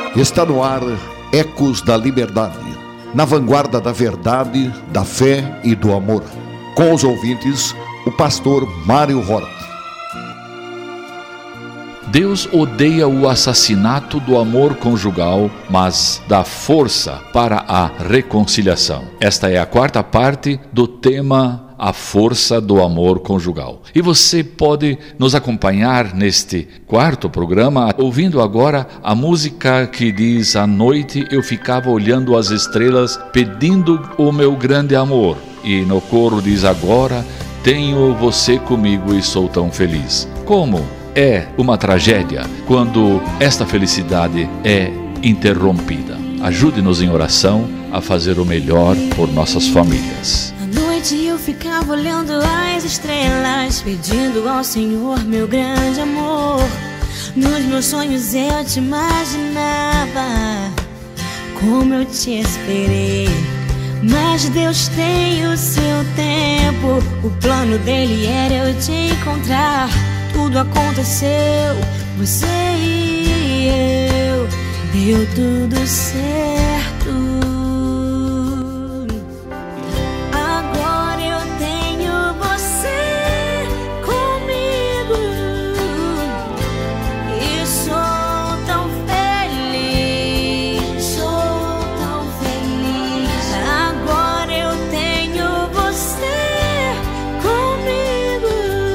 Está no ar Ecos da Liberdade, na vanguarda da verdade, da fé e do amor. Com os ouvintes, o pastor Mário Hort. Deus odeia o assassinato do amor conjugal, mas dá força para a reconciliação. Esta é a quarta parte do tema A Força do Amor Conjugal. E você pode nos acompanhar neste quarto programa, ouvindo agora a música que diz: à noite eu ficava olhando as estrelas, pedindo o meu grande amor. E no coro diz: agora tenho você comigo e sou tão feliz. Como é uma tragédia quando esta felicidade é interrompida. Ajude-nos em oração a fazer o melhor por nossas famílias. À noite eu ficava olhando as estrelas, pedindo ao Senhor meu grande amor. Nos meus sonhos eu te imaginava, como eu te esperei. Mas Deus tem o seu tempo, o plano dele era eu te encontrar. Tudo aconteceu, você e eu, deu tudo certo. Agora eu tenho você comigo e sou tão feliz, sou tão feliz. Agora eu tenho você comigo.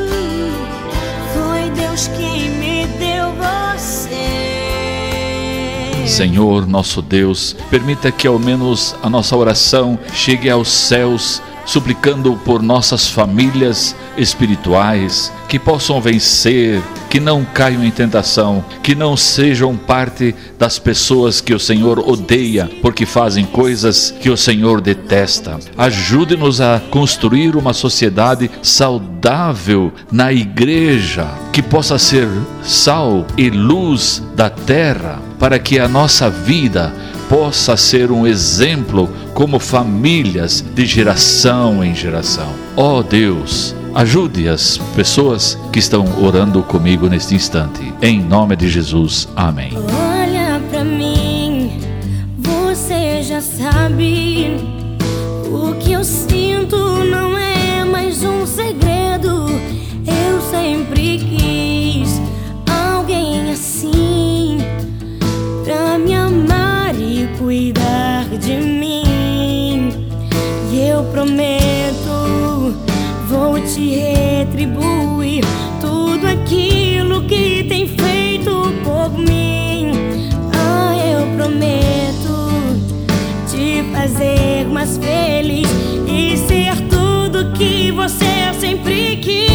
Foi Deus quem me deu você. Senhor, nosso Deus, permita que ao menos a nossa oração chegue aos céus, suplicando por nossas famílias espirituais, que possam vencer, que não caiam em tentação, que não sejam parte das pessoas que o Senhor odeia, porque fazem coisas que o Senhor detesta. Ajude-nos a construir uma sociedade saudável na igreja, que possa ser sal e luz da terra, para que a nossa vida possa ser um exemplo como famílias de geração em geração. Ó Deus, ajude as pessoas que estão orando comigo neste instante. Em nome de Jesus, amém. Olha pra mim, você já sabe. O que eu sinto não é mais um segredo. Eu sempre quis alguém assim, pra me amar e cuidar de mim. E eu prometo, vou te retribuir tudo aquilo que tem feito por mim. Ah, eu prometo te fazer mais feliz e ser tudo que você sempre quis.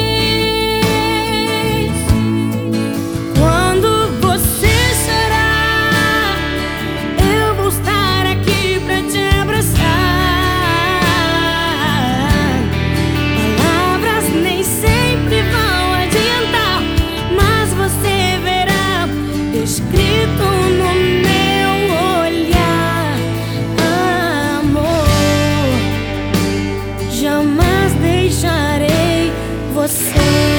Quando você chorar, eu vou estar aqui pra te abraçar. Palavras nem sempre vão adiantar, mas você verá escrito no meu olhar: amor, jamais deixarei você.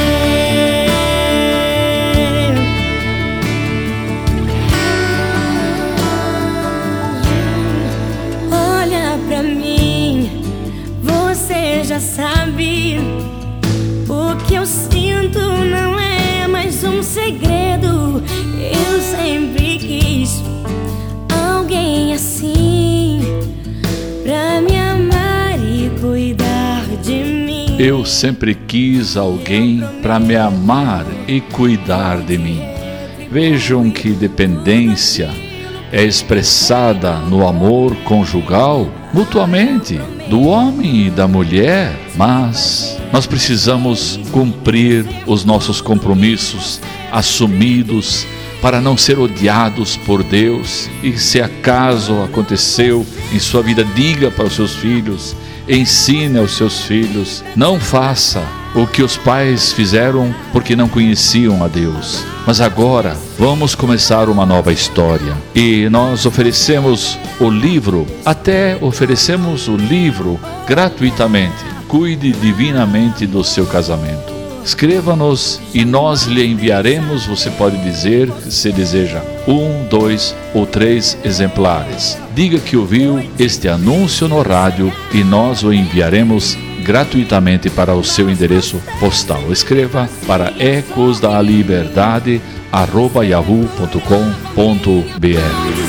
Olha pra mim, você já sabe. O que eu sinto não é mais um segredo. Eu sempre quis alguém assim, pra me amar e cuidar de mim. Eu sempre quis alguém para me amar e cuidar de mim. Vejam que dependência é expressada no amor conjugal mutuamente, do homem e da mulher, mas nós precisamos cumprir os nossos compromissos assumidos para não ser odiados por Deus. E se acaso aconteceu em sua vida, diga para os seus filhos, ensine aos seus filhos, não faça o que os pais fizeram porque não conheciam a Deus. Mas agora vamos começar uma nova história e nós oferecemos o livro, até oferecemos o livro gratuitamente. Cuide divinamente do seu casamento. escreva-nos e nós lhe enviaremos. Você pode dizer se deseja 1, 2 ou 3 exemplares. Diga que ouviu este anúncio no rádio e nós o enviaremos gratuitamente para o seu endereço postal. Escreva para ecosdaliberdade@yahoo.com.br.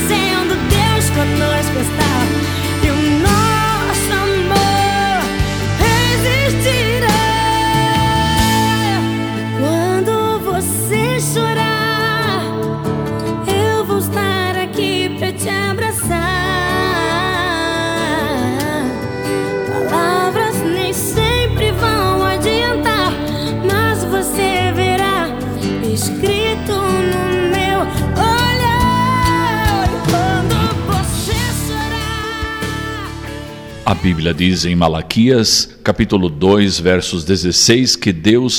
A Bíblia diz em Malaquias, capítulo 2, versos 16, que Deus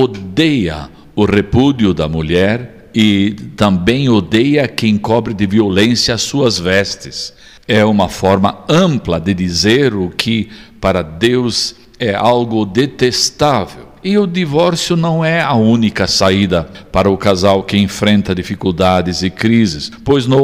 odeia o repúdio da mulher e também odeia quem cobre de violência as suas vestes. É uma forma ampla de dizer o que para Deus é algo detestável. E o divórcio não é a única saída para o casal que enfrenta dificuldades e crises, pois no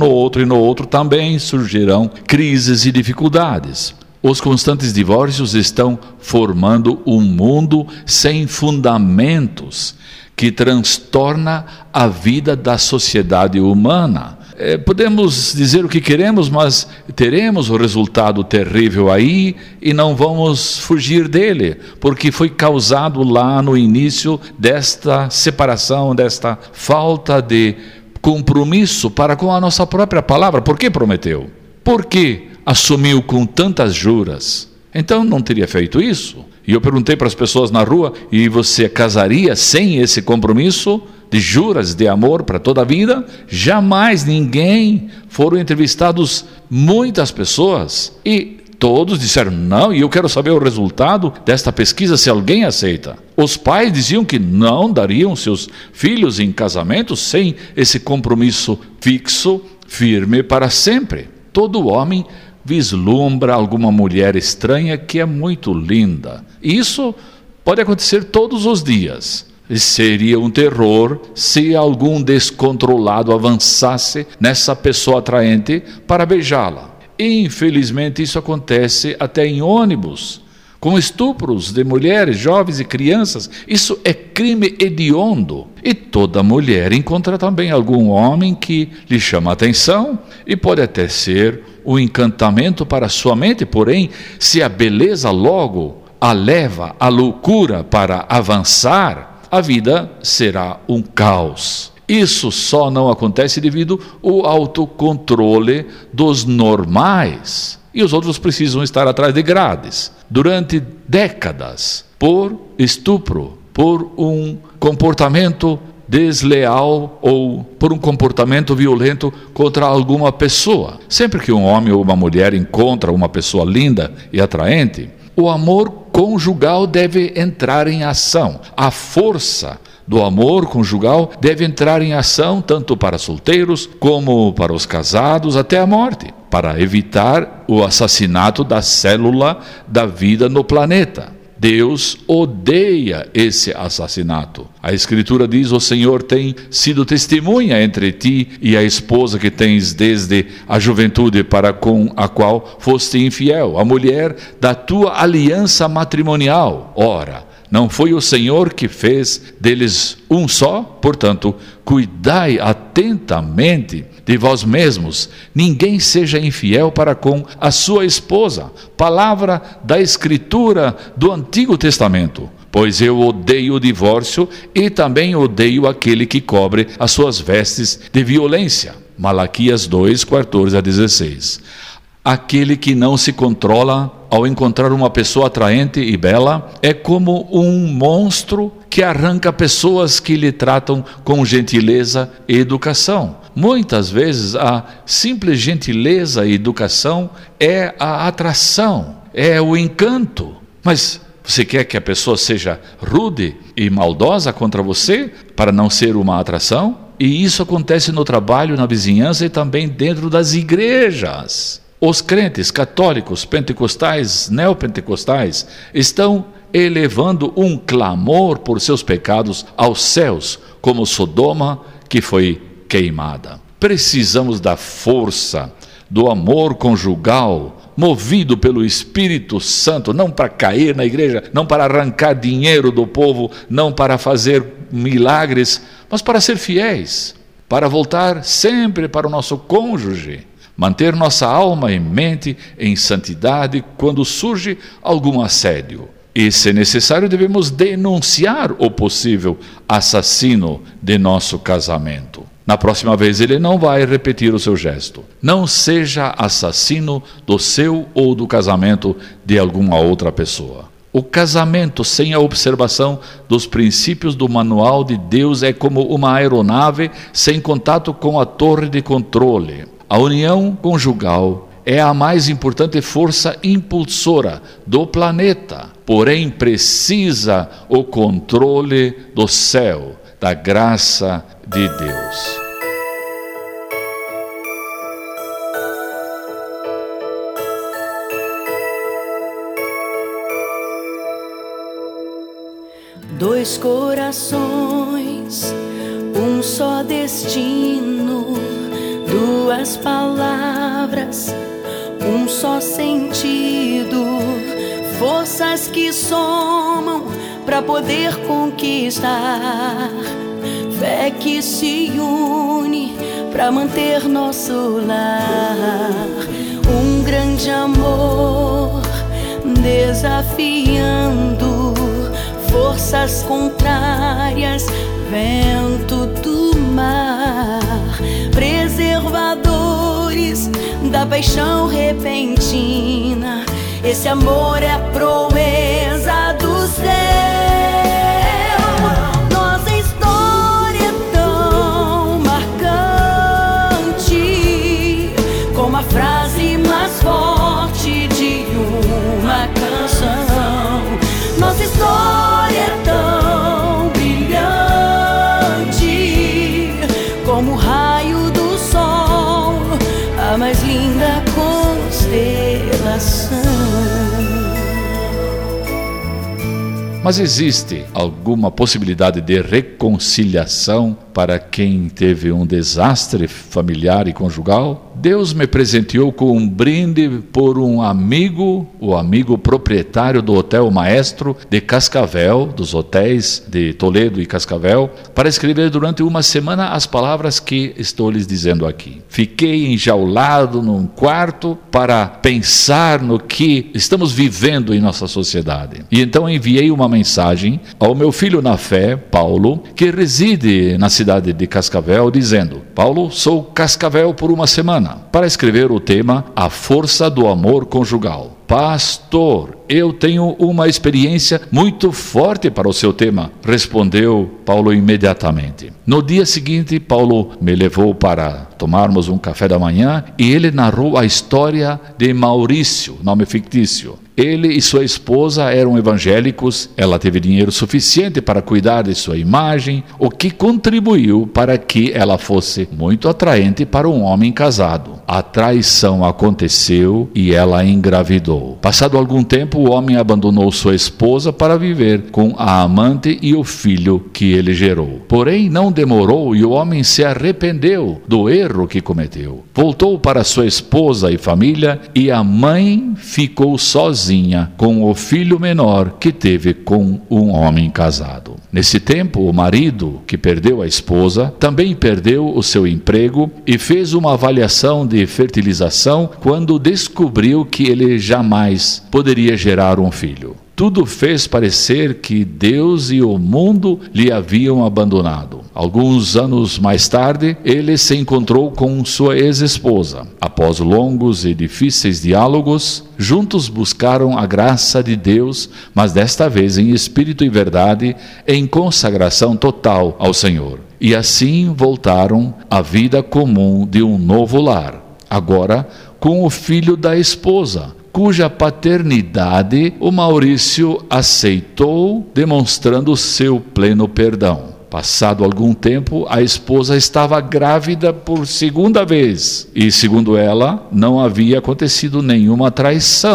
outro também surgirão crises e dificuldades. Os constantes divórcios estão formando um mundo sem fundamentos que transtorna a vida da sociedade humana. Podemos dizer o que queremos, mas teremos o resultado terrível aí e não vamos fugir dele, porque foi causado lá no início desta separação, desta falta de compromisso para com a nossa própria palavra. Por que prometeu? Por que assumiu com tantas juras? Então não teria feito isso? E eu perguntei para as pessoas na rua, e você casaria sem esse compromisso de juras de amor para toda a vida? Jamais, ninguém. Foram entrevistados muitas pessoas e todos disseram não, e eu quero saber o resultado desta pesquisa, se alguém aceita. Os pais diziam que não dariam seus filhos em casamento sem esse compromisso fixo, firme para sempre. Todo homem vislumbra alguma mulher estranha que é muito linda. Isso pode acontecer todos os dias. Seria um terror se algum descontrolado avançasse nessa pessoa atraente para beijá-la. Infelizmente isso acontece até em ônibus, com estupros de mulheres, jovens e crianças. Isso é crime hediondo. E toda mulher encontra também algum homem que lhe chama a atenção e pode até ser um encantamento para sua mente, porém, se a beleza logo a leva à loucura para avançar, a vida será um caos. Isso só não acontece devido ao autocontrole dos normais. E os outros precisam estar atrás de grades. Durante décadas, por estupro, por um comportamento desleal ou por um comportamento violento contra alguma pessoa. Sempre que um homem ou uma mulher encontra uma pessoa linda e atraente, o amor conjugal deve entrar em ação. A força do amor conjugal deve entrar em ação tanto para solteiros como para os casados até a morte, para evitar o assassinato da célula da vida no planeta. Deus odeia esse assassinato. A Escritura diz: o Senhor tem sido testemunha entre ti e a esposa que tens desde a juventude, para com a qual foste infiel, a mulher da tua aliança matrimonial. Ora, não foi o Senhor que fez deles um só? Portanto, cuidai atentamente de vós mesmos, ninguém seja infiel para com a sua esposa. Palavra da Escritura do Antigo Testamento. Pois eu odeio o divórcio e também odeio aquele que cobre as suas vestes de violência. Malaquias 2, 14 a 16. Aquele que não se controla ao encontrar uma pessoa atraente e bela é como um monstro que arranca pessoas que lhe tratam com gentileza e educação. Muitas vezes a simples gentileza e educação é a atração, é o encanto. Mas você quer que a pessoa seja rude e maldosa contra você para não ser uma atração? E isso acontece no trabalho, na vizinhança e também dentro das igrejas. Os crentes católicos, pentecostais, neopentecostais estão elevando um clamor por seus pecados aos céus, como Sodoma, que foi queimada. Precisamos da força do amor conjugal, movido pelo Espírito Santo, não para cair na igreja, não para arrancar dinheiro do povo, não para fazer milagres, mas para ser fiéis, para voltar sempre para o nosso cônjuge, manter nossa alma e mente em santidade quando surge algum assédio. E, se necessário, devemos denunciar o possível assassino de nosso casamento. Na próxima vez ele não vai repetir o seu gesto. Não seja assassino do seu ou do casamento de alguma outra pessoa. O casamento sem a observação dos princípios do manual de Deus é como uma aeronave sem contato com a torre de controle. A união conjugal é a mais importante força impulsora do planeta, porém precisa o controle do céu, da graça de Deus. Dois corações, um só destino, duas palavras, um só sentido, forças que somam para poder conquistar, fé que se une para manter nosso lar, um grande amor desafiando forças contrárias, vento do mar, preservadores da paixão repentina. Esse amor é a proeza do céu. Nossa história é tão marcante como a frase mais forte de uma canção. Nossa história é tão brilhante como o raio do sol, a mais linda constelação. Mas existe alguma possibilidade de reconciliação para quem teve um desastre familiar e conjugal? Deus me presenteou com um brinde por um amigo, o amigo proprietário do Hotel Maestro de Cascavel, dos hotéis de Toledo e Cascavel, para escrever durante uma semana as palavras que estou lhes dizendo aqui. Fiquei enjaulado num quarto para pensar no que estamos vivendo em nossa sociedade. E então enviei uma mensagem ao meu filho na fé, Paulo, que reside na cidade de Cascavel, dizendo: Paulo, sou Cascavel por uma semana, para escrever o tema A Força do Amor Conjugal. Pastor, eu tenho uma experiência muito forte para o seu tema, respondeu Paulo imediatamente. No dia seguinte, Paulo me levou para tomarmos um café da manhã e ele narrou a história de Maurício, nome fictício. Ele e sua esposa eram evangélicos, ela teve dinheiro suficiente para cuidar de sua imagem, o que contribuiu para que ela fosse muito atraente para um homem casado. A traição aconteceu e ela engravidou. Passado algum tempo, o homem abandonou sua esposa para viver com a amante e o filho que ele gerou. Porém, não demorou e o homem se arrependeu do erro que cometeu. Voltou para sua esposa e família e a mãe ficou sozinha com o filho menor que teve com um homem casado. Nesse tempo, o marido, que perdeu a esposa, também perdeu o seu emprego e fez uma avaliação de fertilização quando descobriu que ele jamais poderia gerar um filho. Tudo fez parecer que Deus e o mundo lhe haviam abandonado. Alguns anos mais tarde, ele se encontrou com sua ex-esposa. Após longos e difíceis diálogos, juntos buscaram a graça de Deus, mas desta vez em espírito e verdade, em consagração total ao Senhor. E assim voltaram à vida comum de um novo lar, agora com o filho da esposa, cuja paternidade o Maurício aceitou, demonstrando seu pleno perdão. Passado algum tempo, a esposa estava grávida por segunda vez e, segundo ela, não havia acontecido nenhuma traição.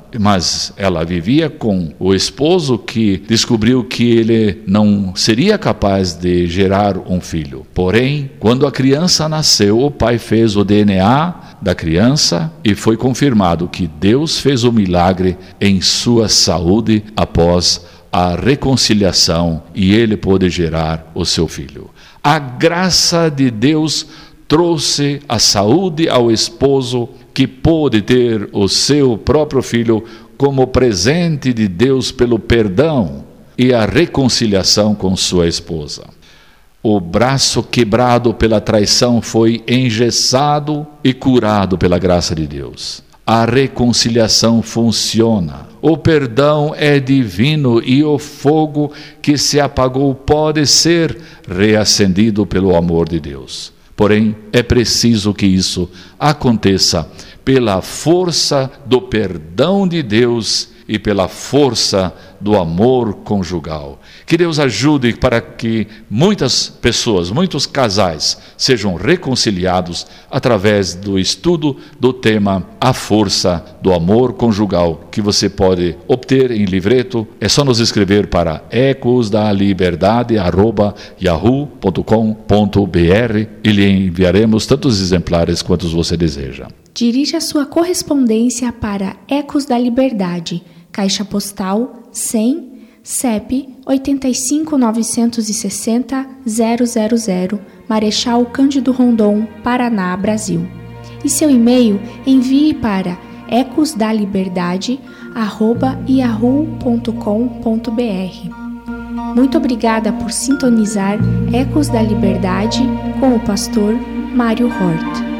mas ela vivia com o esposo que descobriu que ele não seria capaz de gerar um filho. Porém, quando a criança nasceu, o pai fez o DNA da criança e foi confirmado que Deus fez o milagre em sua saúde após a reconciliação, e ele pôde gerar o seu filho. A graça de Deus trouxe a saúde ao esposo, que pôde ter o seu próprio filho como presente de Deus pelo perdão e a reconciliação com sua esposa. O braço quebrado pela traição foi engessado e curado pela graça de Deus. A reconciliação funciona. O perdão é divino e o fogo que se apagou pode ser reacendido pelo amor de Deus. Porém, é preciso que isso aconteça pela força do perdão de Deus e pela força do amor conjugal. Que Deus ajude para que muitas pessoas, muitos casais sejam reconciliados através do estudo do tema A Força do Amor Conjugal, que você pode obter em livreto. É só nos escrever para ecosdaliberdade@yahoo.com.br e lhe enviaremos tantos exemplares quantos você deseja. Dirija sua correspondência para Ecos da Liberdade, Caixa Postal 100, CEP 85.960.000, Marechal Cândido Rondon, Paraná, Brasil. E seu e-mail envie para ecosdaliberdade@yahoo.com.br. Muito obrigada por sintonizar Ecos da Liberdade com o pastor Mário Hort.